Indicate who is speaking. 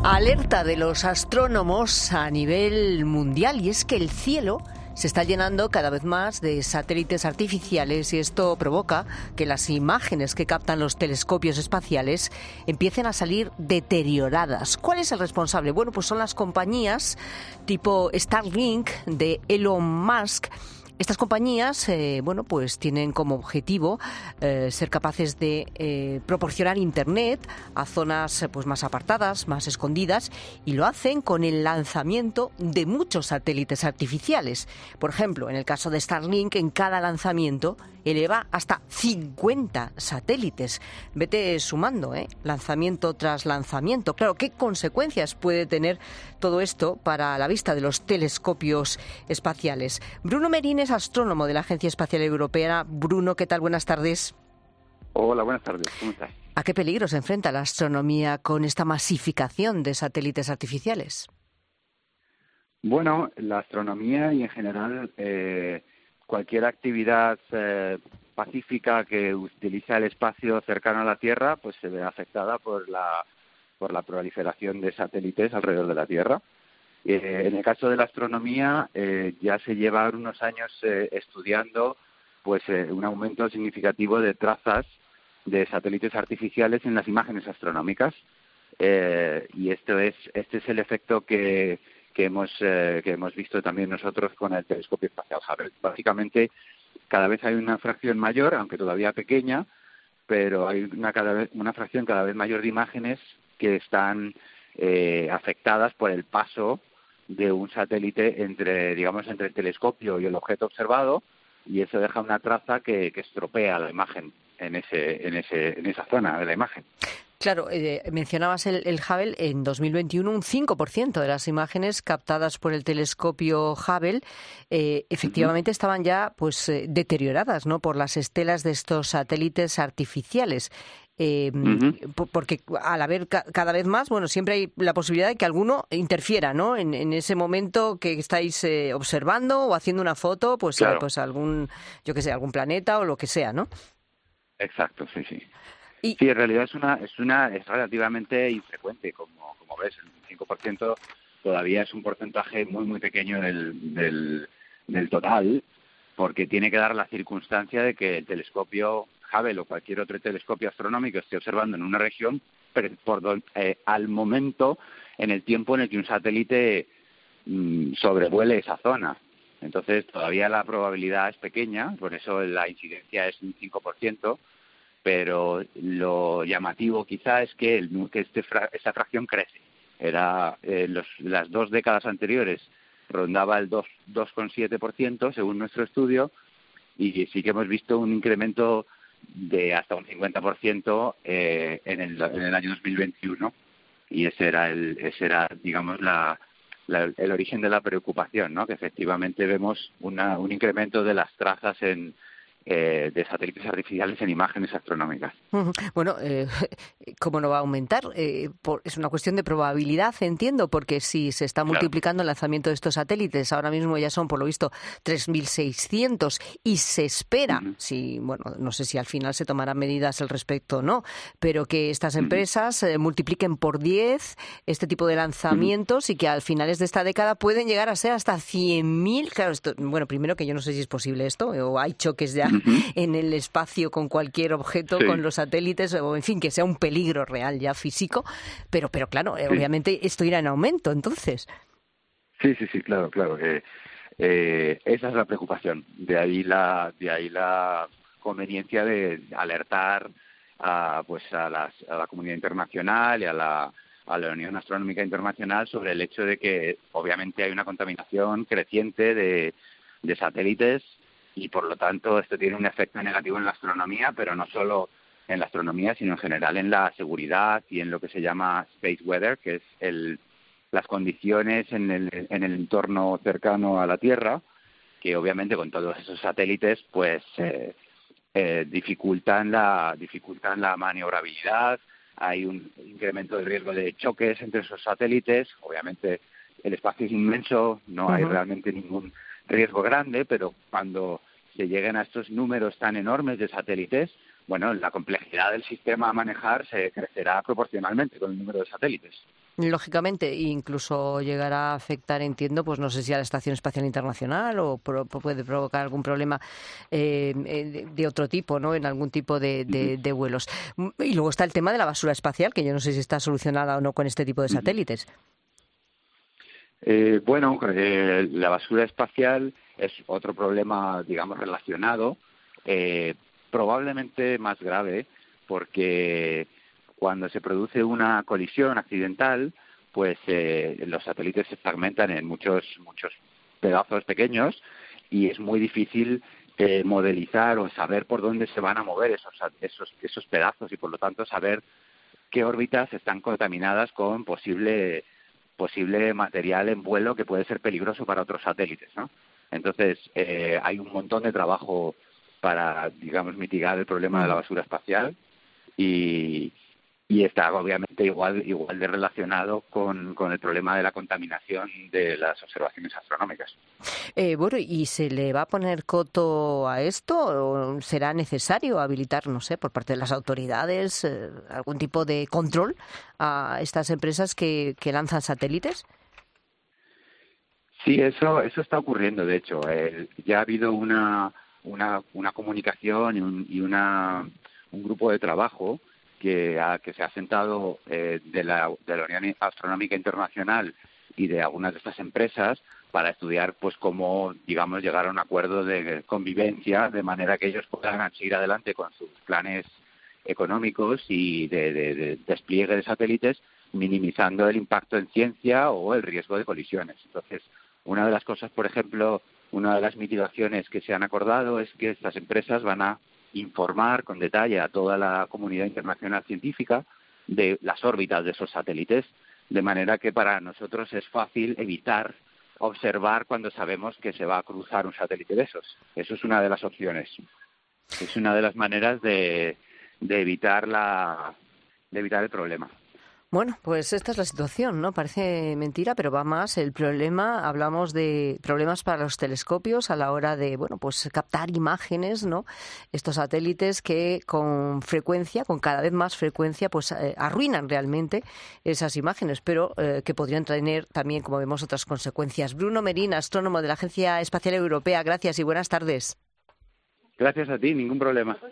Speaker 1: Alerta de los astrónomos a nivel mundial, y es que el cielo se está llenando cada vez más de satélites artificiales y esto provoca que las imágenes que captan los telescopios espaciales empiecen a salir deterioradas. ¿Cuál es el responsable? Bueno, pues son las compañías tipo Starlink de Elon Musk. Estas compañías, pues tienen como objetivo ser capaces de proporcionar Internet a zonas pues más apartadas, más escondidas, y lo hacen con el lanzamiento de muchos satélites artificiales. Por ejemplo, en el caso de Starlink, en cada lanzamiento eleva hasta 50 satélites. Vete sumando, lanzamiento tras lanzamiento. Claro, ¿qué consecuencias puede tener todo esto para la vista de los telescopios espaciales? Bruno Merín es astrónomo de la Agencia Espacial Europea. Bruno, ¿qué tal? Buenas tardes.
Speaker 2: Hola, buenas tardes. ¿Cómo estás?
Speaker 1: ¿A qué peligro se enfrenta la astronomía con esta masificación de satélites artificiales?
Speaker 2: Bueno, la astronomía y en general cualquier actividad pacífica que utiliza el espacio cercano a la Tierra, pues se ve afectada por la proliferación de satélites alrededor de la Tierra. En el caso de la astronomía, ya se llevan unos años estudiando un aumento significativo de trazas de satélites artificiales en las imágenes astronómicas. Y este es el efecto que hemos visto también nosotros con el telescopio espacial Hubble. Básicamente, cada vez hay una fracción mayor, aunque todavía pequeña, pero hay una fracción cada vez mayor de imágenes que están afectadas por el paso de un satélite entre el telescopio y el objeto observado, y eso deja una traza que estropea la imagen en esa zona de la imagen.
Speaker 1: Claro, mencionabas el Hubble. En 2021 un 5% de las imágenes captadas por el telescopio Hubble efectivamente estaban ya deterioradas, ¿no?, por las estelas de estos satélites artificiales. Porque al haber cada vez más, siempre hay la posibilidad de que alguno interfiera, ¿no?, en ese momento que estáis observando o haciendo una foto,
Speaker 2: Claro.
Speaker 1: Algún planeta o lo que sea, ¿no?
Speaker 2: Exacto, sí.
Speaker 1: Sí,
Speaker 2: en realidad es relativamente infrecuente, como ves, el 5% todavía es un porcentaje muy muy pequeño del total, porque tiene que dar la circunstancia de que el telescopio Hubble o cualquier otro telescopio astronómico esté observando en una región, pero al momento, en el tiempo en el que un satélite sobrevuele esa zona. Entonces todavía la probabilidad es pequeña, por eso la incidencia es un 5%, pero lo llamativo quizá es que esa fracción crece. Las 2 décadas anteriores rondaba el 2,7% según nuestro estudio, y sí que hemos visto un incremento de hasta un 50% en el año 2021, y ese era digamos el origen de la preocupación, ¿no?, que efectivamente vemos un incremento de las trazas de satélites artificiales en imágenes astronómicas.
Speaker 1: Bueno, ¿cómo no va a aumentar? Es una cuestión de probabilidad, entiendo, porque si se está multiplicando el lanzamiento de estos satélites, ahora mismo ya son, por lo visto, 3.600, y se espera, no sé si al final se tomarán medidas al respecto o no, pero que estas empresas multipliquen por 10 este tipo de lanzamientos y que al finales de esta década pueden llegar a ser hasta 100.000. Claro, primero que yo no sé si es posible esto, o hay choques ya en el espacio con cualquier objeto, con los satélites, o en fin, que sea un peligro real ya físico, pero claro, obviamente esto irá en aumento, entonces.
Speaker 2: Sí, claro. Esa es la preocupación. De ahí la conveniencia de alertar a la comunidad internacional y a la Unión Astronómica Internacional sobre el hecho de que obviamente hay una contaminación creciente de satélites, y por lo tanto esto tiene un efecto negativo en la astronomía, pero no solo en la astronomía, sino en general en la seguridad y en lo que se llama space weather, que es las condiciones en el entorno cercano a la Tierra, que obviamente con todos esos satélites dificultan la maniobrabilidad. Hay un incremento del riesgo de choques entre esos satélites. Obviamente el espacio es inmenso, no hay realmente ningún riesgo grande, pero cuando se lleguen a estos números tan enormes de satélites, bueno, la complejidad del sistema a manejar se crecerá proporcionalmente con el número de satélites.
Speaker 1: Lógicamente, incluso llegará a afectar, entiendo, pues no sé si a la Estación Espacial Internacional o puede provocar algún problema de otro tipo, ¿no? En algún tipo de vuelos. Y luego está el tema de la basura espacial, que yo no sé si está solucionada o no con este tipo de satélites.
Speaker 2: La basura espacial es otro problema, digamos, relacionado, probablemente más grave, porque cuando se produce una colisión accidental, pues los satélites se fragmentan en muchos pedazos pequeños y es muy difícil modelizar o saber por dónde se van a mover esos pedazos y, por lo tanto, saber qué órbitas están contaminadas con posible material en vuelo que puede ser peligroso para otros satélites, ¿no? Entonces, hay un montón de trabajo para, digamos, mitigar el problema de la basura espacial y está obviamente igual de relacionado con el problema de la contaminación de las observaciones astronómicas.
Speaker 1: ¿Y se le va a poner coto a esto o será necesario habilitar, no sé, por parte de las autoridades, algún tipo de control a estas empresas que lanzan satélites?
Speaker 2: Sí, eso está ocurriendo, de hecho. Ya ha habido una comunicación y un grupo de trabajo que se ha sentado de la Unión Astronómica Internacional y de algunas de estas empresas para estudiar pues cómo, digamos, llegar a un acuerdo de convivencia de manera que ellos puedan seguir adelante con sus planes económicos y de despliegue de satélites, minimizando el impacto en ciencia o el riesgo de colisiones. Entonces, una de las cosas, por ejemplo, una de las mitigaciones que se han acordado es que estas empresas van a informar con detalle a toda la comunidad internacional científica de las órbitas de esos satélites, de manera que para nosotros es fácil evitar observar cuando sabemos que se va a cruzar un satélite de esos. Eso es una de las opciones. Es una de las maneras de evitar el problema.
Speaker 1: Bueno, pues esta es la situación, ¿no? Parece mentira, pero va más. El problema, hablamos de problemas para los telescopios a la hora de, bueno, pues captar imágenes, ¿no? Estos satélites que con cada vez más frecuencia, pues arruinan realmente esas imágenes, pero que podrían tener también, como vemos, otras consecuencias. Bruno Merín, astrónomo de la Agencia Espacial Europea, gracias y buenas tardes.
Speaker 2: Gracias a ti, ningún problema.